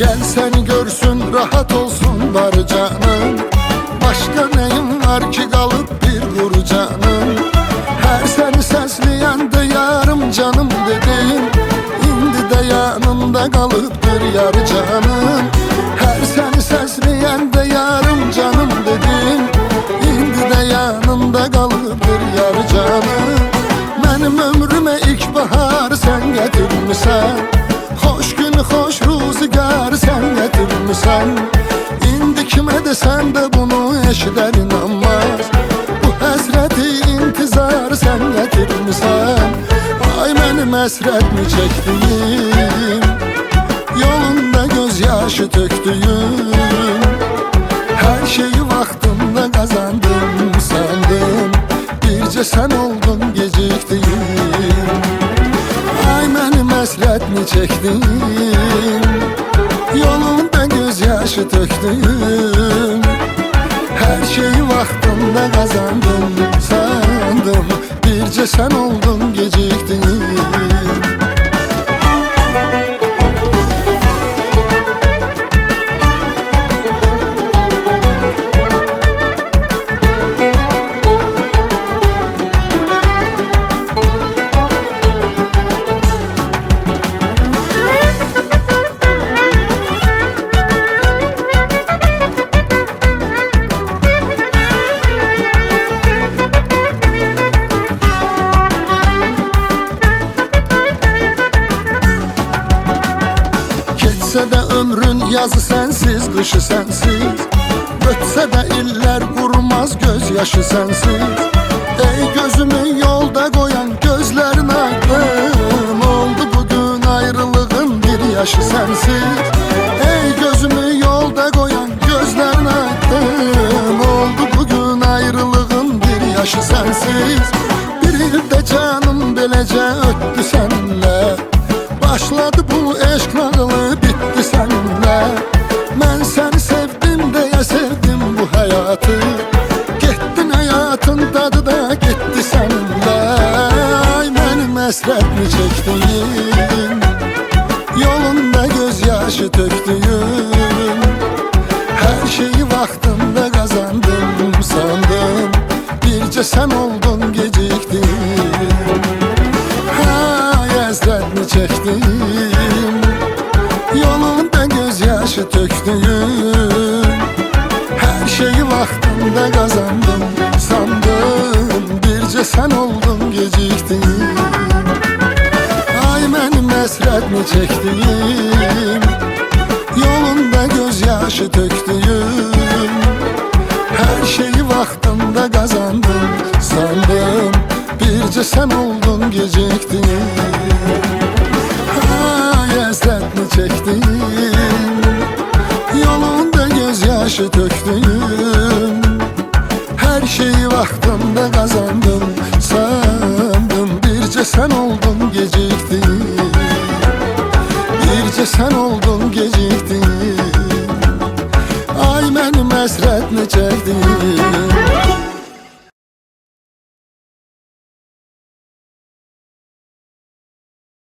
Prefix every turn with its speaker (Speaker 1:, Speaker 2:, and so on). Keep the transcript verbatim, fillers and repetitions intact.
Speaker 1: Gel seni görsün, rahat olsun var canım. Başka neyim var ki kalıp bir gur canım. Her seni sesleyen de yarım canım dedim. İndi de yanında kalıptır yar canım. Her seni sesleyen de yarım canım dedim. İndi de yanında kalıptır yar canım. Benim ömrüme ilkbahar sen getirmişsen. Hoş gün hoş ruzigar sen getirmişsen. İndi kime desen de bunu eşider inanmaz. Bu hasreti intizar sen getirmişsen. Ay benim hasret mi çektiğim, yolunda gözyaşı töktüğüm. Her şeyi vaktinde kazandım sandım. Birce sen oldun geciktiğim. Ay benim hasret mi çektiğim, yolunda gözyaşı töktüğüm. Her şeyi vaktinde kazandım sandım. Birce sen oldun geciktiğim. Geçse de ömrün yazı sensiz, kışı sensiz. Ötse de iller kurmaz gözyaşı sensiz. Ey gözümü yolda koyan gözlerin aydın. Oldu bugün ayrılığın bir yaşı sensiz. Ey gözümü yolda koyan gözlerin aydın. Oldu bugün ayrılığın bir yaşı sensiz. Bir de canım belece öttü senle. Başladı bu eşk nağılı, bitti seninle. Ben seni sevdim diye sevdim bu hayatı. Gittin hayatın tadı da gitti seninle. Ay benim hasret mi çektiğim, yolunda gözyaşı töktüğüm. Her şeyi vaktinde kazandım sandım. Birce sen oldun geciktim. Hasret mi çektim, yolunda gözyaşı töktüğüm. Her şeyi vaktinde kazandım sandım. Birce sen oldun geciktim. Ay benim hasret mi çektim, yolunda gözyaşı töktüğüm. Her şeyi vaktinde kazandım sandım. Birce sen oldun geciktin. Ay hasret mi çektim, yolunda gözyaşı töktüm. Her şeyi vaktinde kazandım sandım. Birce sen oldun geciktin. Birce sen oldun geciktin. Ay benim hasret mi çektim.